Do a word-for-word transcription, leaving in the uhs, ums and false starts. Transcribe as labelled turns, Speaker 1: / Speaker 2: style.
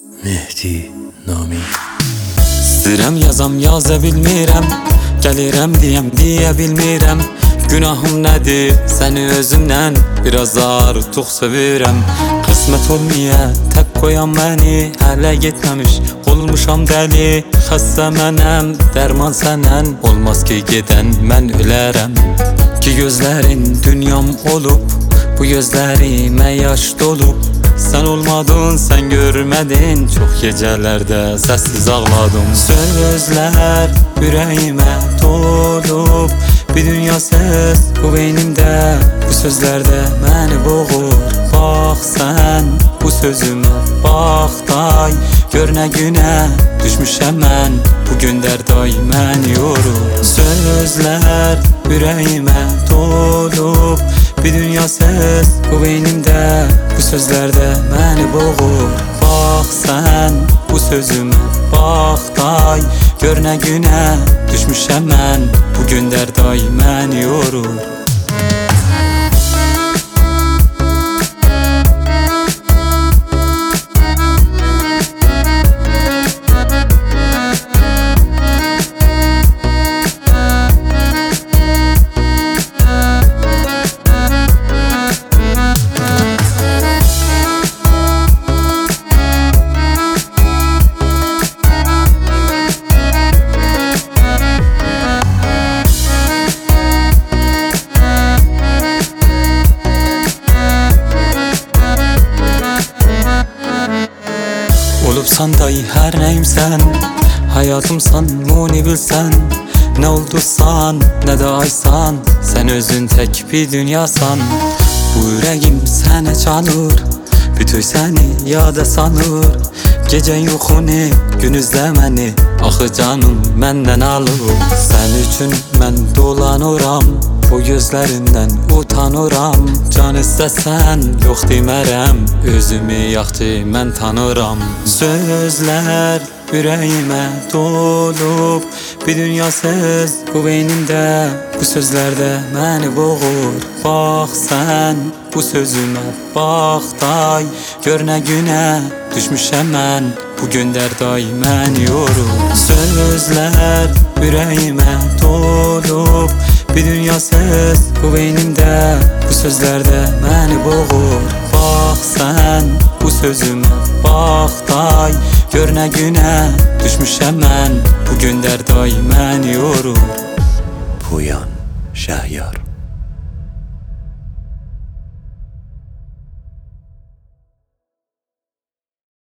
Speaker 1: Mehdi Nami.
Speaker 2: İstəyirəm yazam yaza bilmirəm, gəlirəm deyəm deyə bilmirəm. Günahım nədir səni özümdən biraz artıq sevirəm. Qismət olmaya tək qoyan məni, hələ getməmiş olmuşam dəli. Xəstə mənəm, dərman sənən, olmaz ki gedən mən ölərəm. Ki gözlərin dünyam olub, bu gözlərimə yaş dolub. Sen olmadın, sen görmedin, çok gecelerde sessiz ağladım. Sözler yüreğime dolup, bir dünya ses bu beynimde. Bu sözlerde beni boğur. Bak sen bu sözüme, bak day. Gör ne güne düşmüşem ben, bugün derday beni yorur. Sözler yüreğime dolup, bir dünya ses bu beynimde. Bu sözlerde beni boğur. Bak sen bu sözüme, bak day. Gör ne güne düşmüşem ben, bugün derday beni yorur. Olubsan dahi her neyimsen, hayatımsan bunu bilsen. Ne oldusan ne de aysan, sen özün tek bir dünyasan. Bu yüreğim sene canır, bütün seni yada sanır. Gece yuxunu, gün izlemeni, axı canım menden alır. Sen üçün mən dolanıram, bu gözlerinden utanıram. Can istesen yok demərəm, özümü yaxşı mən tanıram. Sözler yüreğime dolup, bir dünya söz bu beynimde. Bu sözlerde beni boğur. Bak sen bu sözüme, bak day. Gör ne güne düşmüşem ben, bugün derday beni yorur. Sözler yüreğime dolup, bir dünya söz bu beynimde. Bu sözlerde beni boğur. Bak sen bu sözüme, bak day. Gör ne güne düşmüşem ben, bugün derday beni yorur.
Speaker 1: Puyan Şahyar.